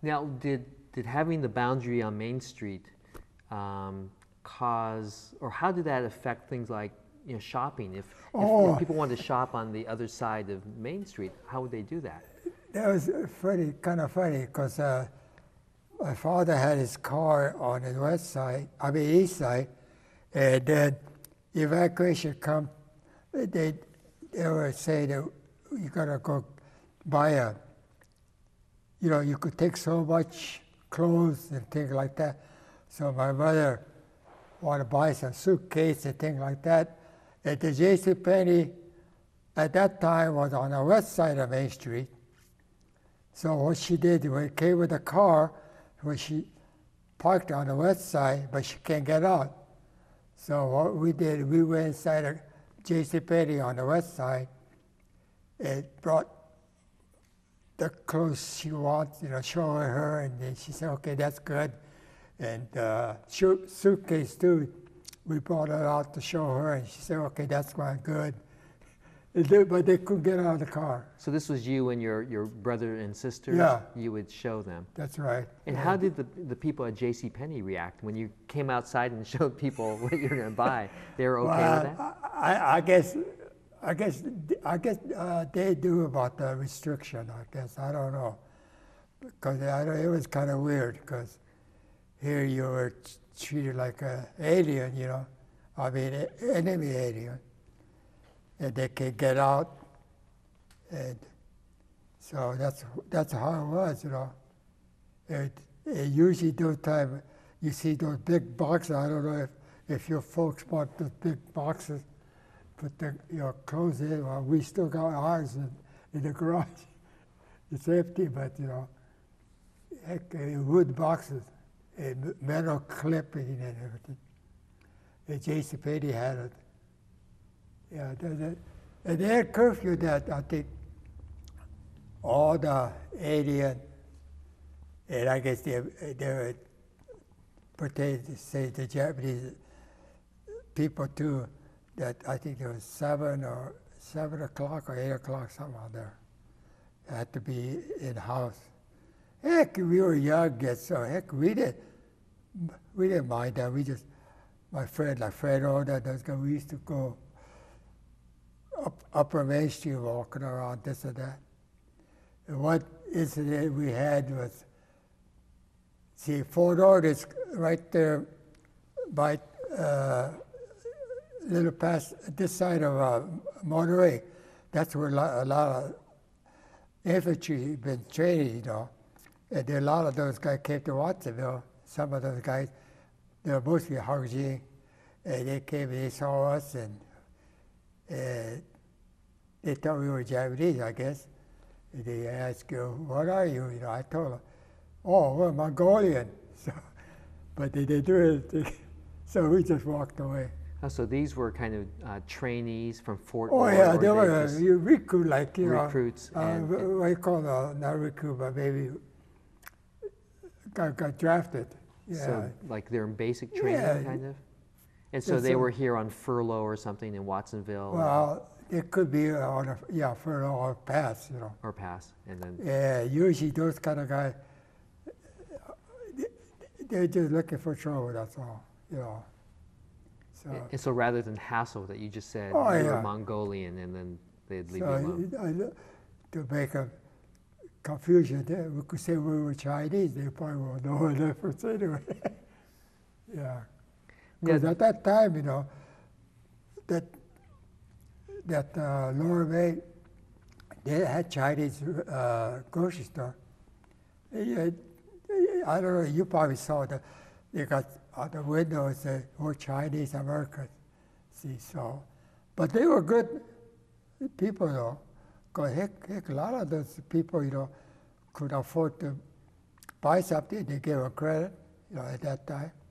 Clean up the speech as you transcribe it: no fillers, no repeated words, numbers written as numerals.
Now, did having the boundary on Main Street cause, or how did that affect things like shopping? If people wanted to shop on the other side of Main Street, how would they do that? That was kind of funny, because my father had his car on the west side, east side, and then evacuation come. They would say that you gotta go buy a. You could take so much clothes and things like that. So my mother wanted to buy some suitcase and things like that. And the JCPenney at that time was on the west side of Main Street. So what she did, we came with a car, where she parked on the west side, but she can't get out. So what we did, we went inside a JCPenney on the west side and brought the clothes she wants, showing her, and then she said, okay, that's good. And suitcase too, we brought it out to show her, and she said, okay, that's good. But they couldn't get out of the car. So this was you and your brother and sister? Yeah. You would show them? That's right. And how did the people at JCPenney react when you came outside and showed people what you're going to buy? They were okay with that? I guess they do about the restriction, I guess. I don't know. Because it was kind of weird, because here you were treated like an alien, enemy alien. And they can get out. And so that's how it was, And usually those times, you see those big boxes. I don't know if your folks bought those big boxes, put your clothes in. Well, we still got ours in the garage. It's empty, but wood boxes, and metal clipping and everything. And JCPenney had it. Yeah, and they had curfew that I think all the alien, and I guess they would pertain to say the Japanese people too, that I think it was 7 o'clock or 8 o'clock, something out there. It had to be in the house. Heck, we were young kids, so heck, we didn't mind that. We just, my friend, like Fred Oda, those guys, we used to go Upper Main Street walking around, this and that. And one incident we had was, see, Fort Ord is right there by little past this side of Monterey. That's where a lot of infantry been training, And a lot of those guys came to Watsonville. Some of those guys, they were mostly Harjing, and they came and they saw us, and they thought we were Japanese, I guess. And they asked, what are you? I told them, we're Mongolian. So, but they didn't do anything. So we just walked away. Oh, so these were kind of trainees from Fort Ord? Oh, yeah, they were recruit, recruits. What you call them, not recruit, but maybe got drafted. Yeah. So like they're in basic training, kind of? And so they were here on furlough or something in Watsonville? Well, it could be on furlough or pass, Or pass, and then... Yeah, usually those kind of guys, they're just looking for trouble, that's all, So, and so rather than hassle that you just said, you were Mongolian, and then they'd leave you alone. To make a confusion, we could say we were Chinese, they probably won't know the difference anyway. Yeah. Because at that time, that Lower Main, they had Chinese grocery store. I don't know, you probably saw that they got on the windows, were Chinese Americans. See, so, but they were good people, though. Because heck, a lot of those people, could afford to buy something. They gave them credit, at that time.